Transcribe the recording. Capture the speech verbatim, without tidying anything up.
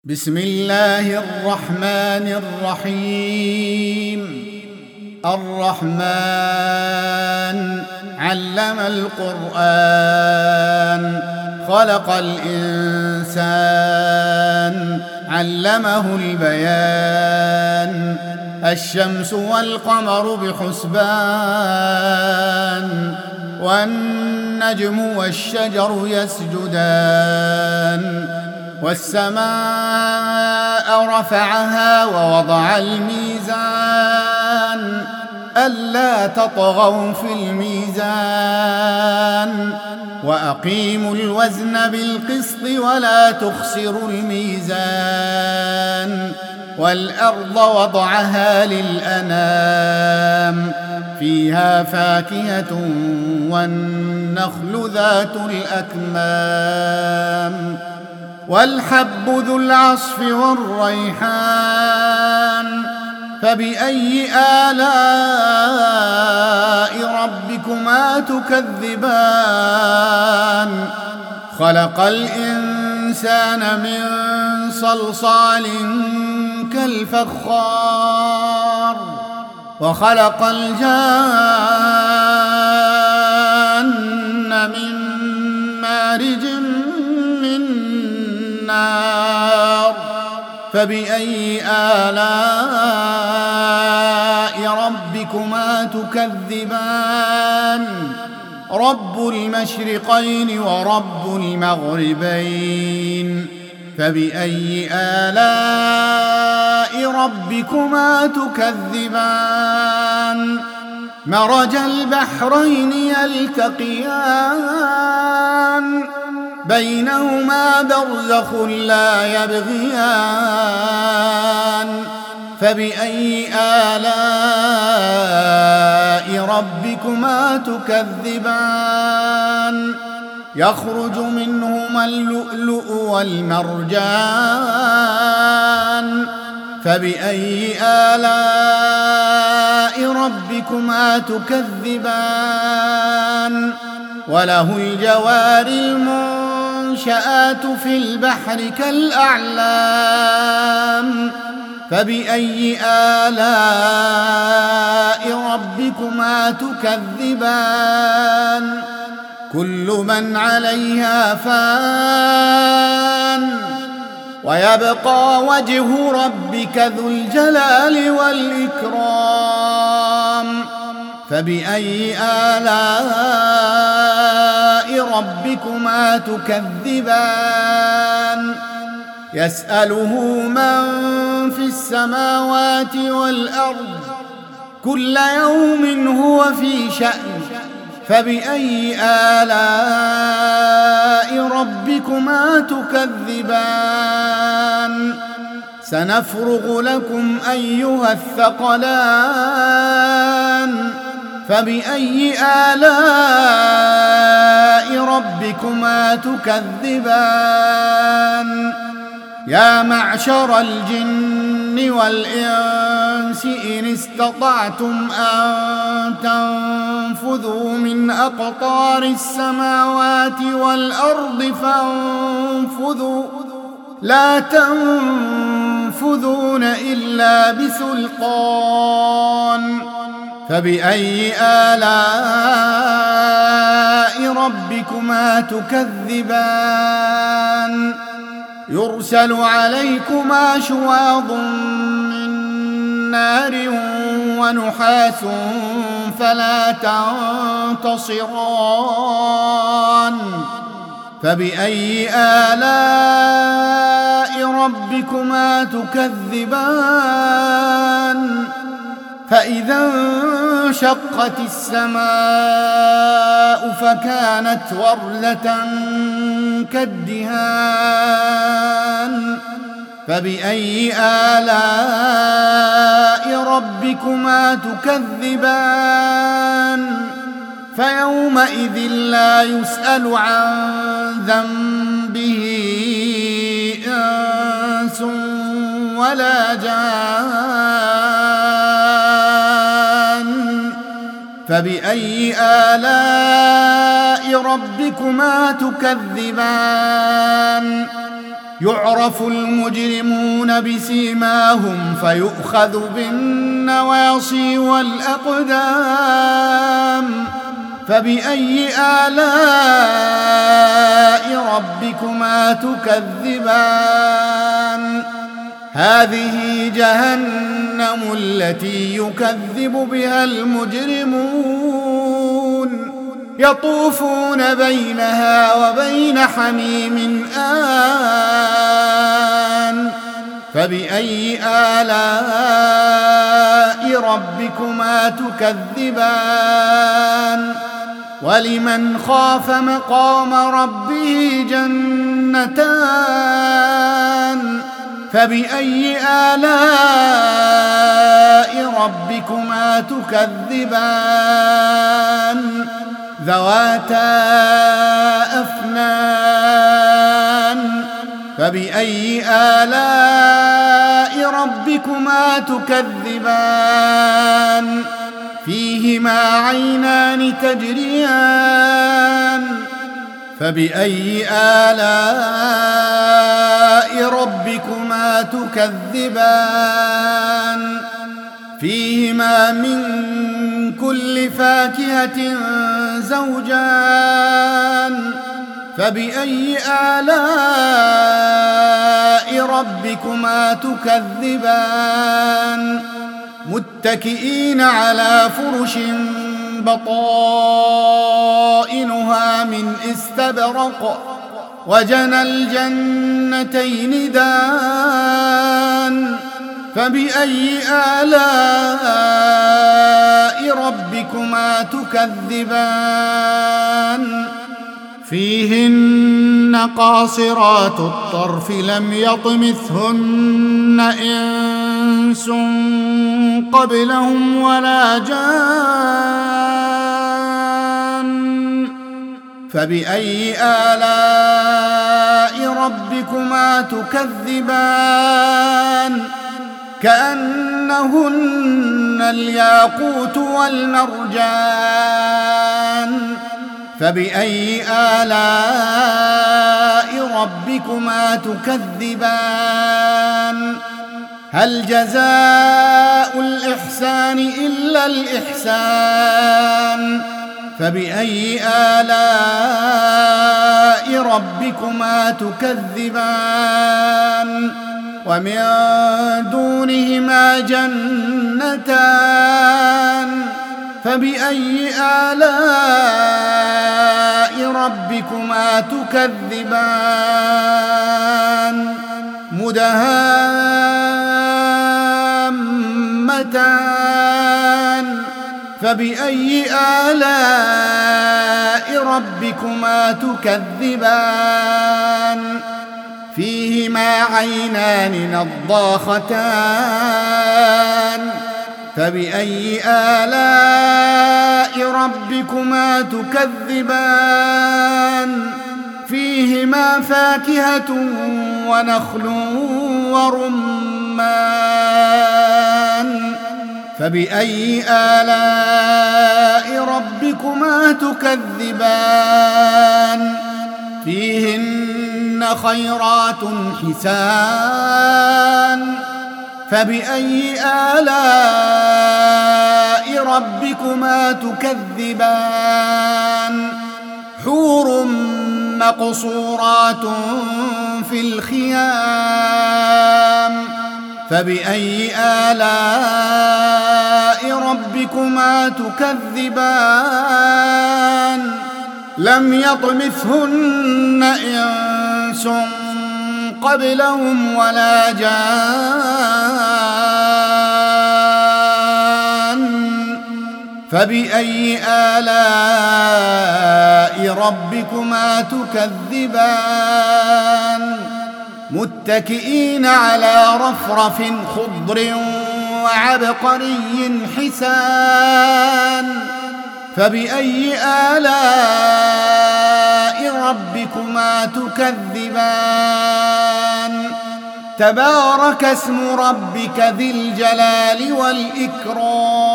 بسم الله الرحمن الرحيم. الرحمن علم القرآن، خلق الإنسان، علمه البيان. الشمس والقمر بحسبان، والنجم والشجر يسجدان. والسماء رفعها ووضع الميزان، ألا تطغوا في الميزان. وأقيموا الوزن بالقسط ولا تخسروا الميزان. والأرض وضعها للأنام، فيها فاكهة والنخل ذات الأكمام. والحب ذو العصف والريحان، فبأي آلاء ربكما تكذبان. خلق الإنسان من صلصال كالفخار، وخلق الجان من مارج من نار. فبأي آلاء ربكما تكذبان. رب المشرقين ورب المغربين، فبأي آلاء ربكما تكذبان. مرج البحرين يلتقيان، بينهما برزخ لا يبغيان. فبأي آلاء ربكما تكذبان. يخرج منهما اللؤلؤ والمرجان، فبأي آلاء ربكما تكذبان. وله الجوار المنشآت في البحر كالأعلام، فبأي آلاء ربكما تكذبان. كل من عليها فان، ويبقى وجه ربك ذو الجلال والإكرام. فبأي آلاء ربكما تكذبان. يسأله من في السماوات والأرض، كل يوم هو في شأن. فبأي آلاء ربكما تكذبان. سنفرغ لكم أيها الثقلان، فبأي آلاء ربكما تكذبان. يا معشر الجن والإنس إن استطعتم أن تنفذوا من أقطار السماوات والأرض فانفذوا، لا تنفذون إلا بسلطان. فبأي آلاء ربكما تكذبان. يرسل عليكما شواظ من نار ونحاس فلا تنتصران. فبأي آلاء ربكما تكذبان. فإذا انشقت السماء فكانت وردة كالدهان. فبأي آلاء ربكما تكذبان. فيومئذ لا يسأل عن ذنبه إنس ولا جان. فبأي آلاء ربكما تكذبان. يعرف المجرمون بسيماهم فيؤخذ بالنواصي والأقدام فبأي آلاء ربكما تكذبان هذه جهنم التي يكذب بها المجرمون يطوفون بينها وبين حميم آن فبأي آلاء ربكما تكذبان ولمن خاف مقام ربه جنتان فبأي آلاء ربكما تكذبان ذواتا أفنان فبأي آلاء ربكما تكذبان فيهما عينان تجريان فبأي آلاء ربكما تكذبان فيهما من كل فاكهة زوجان فبأي آلاء ربكما تكذبان متكئين على فرش بطائنها من استبرق وجنى الجنتين دان فبأي آلاء ربكما تكذبان فيهن قاصرات الطرف لم يطمثهن إنس قبلهم ولا جان فبأي آلاء ربكما تكذبان كأنهن الياقوت والمرجان فبأي آلاء ربكما تكذبان هل جزاء الإحسان إلا الإحسان فبأي آلاء ربكما تكذبان ومن دونهما جنتان فبأي آلاء ربكما تكذبان مدهامتان فبأي آلاء ربكما تكذبان فيهما عينان نضاختان فبأي آلاء ربكما تكذبان فيهما فاكهة ونخل ورمان فبأي آلاء ربكما تكذبان فيهن خيرات حسان فبأي آلاء ربكما تكذبان حور مقصورات في الخيام فبأي آلاء ربكما تكذبان لم يطمثهن إنس قبلهم ولا جان فبأي آلاء ربكما تكذبان متكئين على رفرف خضر وعبقري حسان فبأي آلاء ربكما تكذبان تبارك اسم ربك ذي الجلال والإكرام